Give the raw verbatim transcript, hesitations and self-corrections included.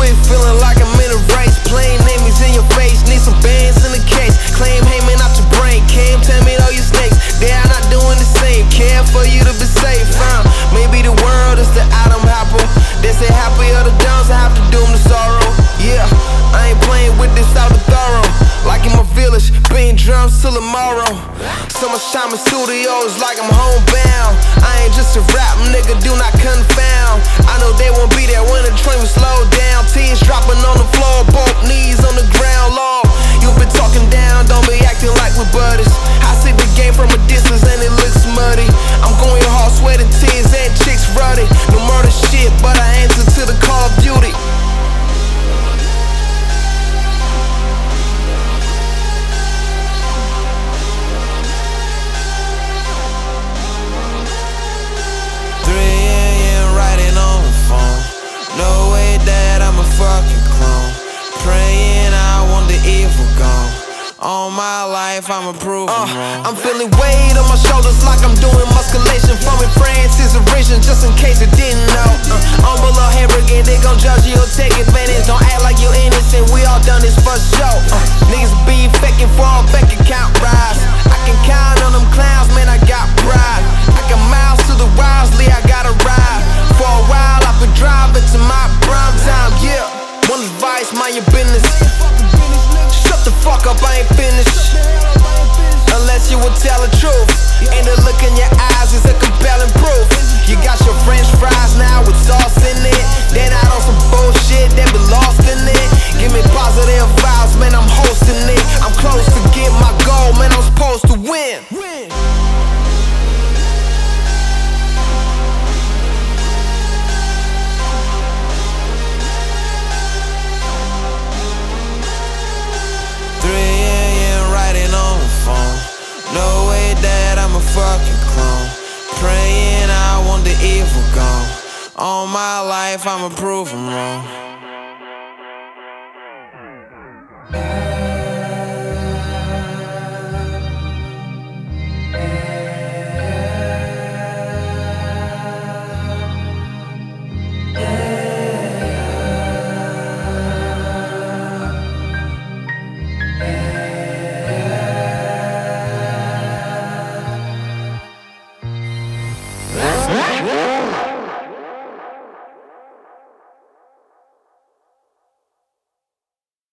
Really feeling like I'm in a race. Plain name is in your face. Need some bands in the case. Claim Heyman out your brain. Cam, tell me all you snakes. They are not doing the same. Care for you to be safe. Uh, maybe the world is the Adam apple. They say happy are the downs, I have to doom the sorrow. Yeah, I ain't playing with this out the thorough. Like in my village, beating drums till tomorrow. So much time in studios like I'm homebound. I ain't just a rap nigga, do not confound. I know they won't be there when the train will slow down. Tears dropping on the floor, both knees on the ground, Lord. You've been talking down, don't be acting like we're buddies. I see the game from a distance and it looks muddy. I'm going hard, sweating tears and chicks ruddy. No murder shit, but I answer to the Call of Duty. No way that I'm a fucking clone. Praying I want the evil gone. All my life I'm approving uh, wrong. I'm feeling weight on my shoulders like I'm doing musculation. From in France's origin, just in case you didn't know. uh, I'm below Hamburger, they gon' judge you or take advantage. Don't act like you're innocent, we all done this for show. uh, Niggas be faking for a bank account rise. I can count on them clowns, man, I got pride. I got miles to the Wisely, I gotta ride. For a while I've been driving to my prime time, yeah. One advice, mind your business. Shut the fuck up, I ain't finished. Unless you will tell the truth. And the look in your eyes is a compelling proof. You got your french fries now with sauce in it. Then out on some bullshit, then be lost in it. Give me positive vibes, man, I'm hosting it. I'm close to get my goal, man, I'm supposed to win. No way that I'm a fucking clone. Praying I want the evil gone. All my life I'm approving wrong.